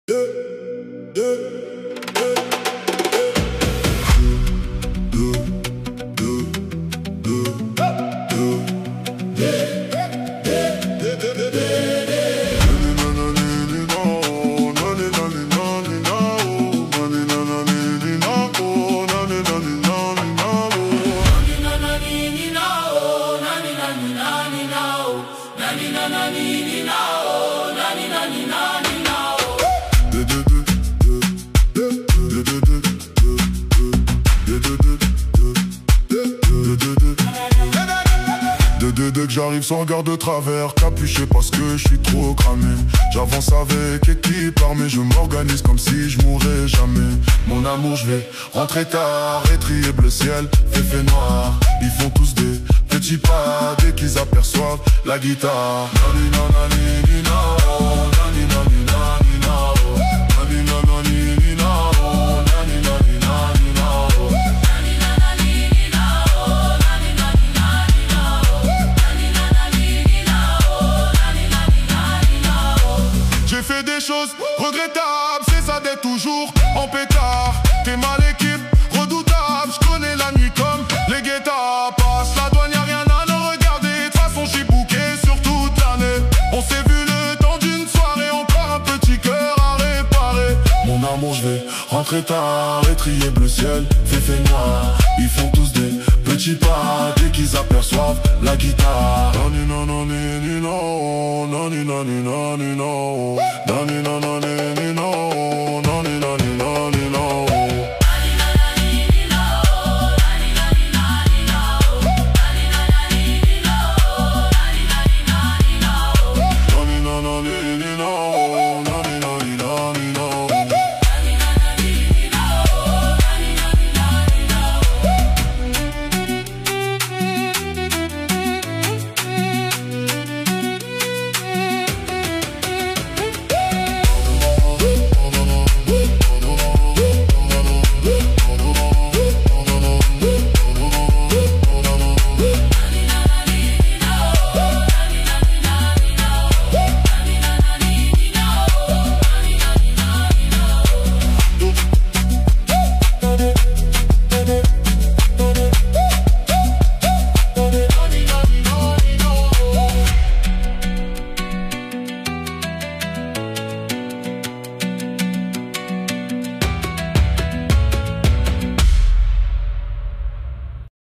Dès que j'arrive sans regard de travers, capuché parce que je suis trop cramé. J'avance avec équipe armée, je m'organise comme si je mourrais jamais. Mon amour, je vais rentrer tard, étrier bleu ciel, fait noir. Ils font tous des petits pas dès qu'ils aperçoivent la guitare. J'ai fait des choses regrettables, c'est ça d'être toujours en pétard. T'es mal équipe, redoutable, je connais la nuit comme les guettas. Passe la douane, y'a rien à nous regarder, de toute façon j'suis bouqué sur toute l'année. On s'est vu le temps d'une soirée, encore un petit cœur à réparer. Mon amour, je vais rentrer tard, étrier bleu ciel, fait noir. Ils font tous des petits pas dès qu'ils aperçoivent la guitare. No, no, no, no, no, no, no, no, no, no, no, no, no, no, no, no.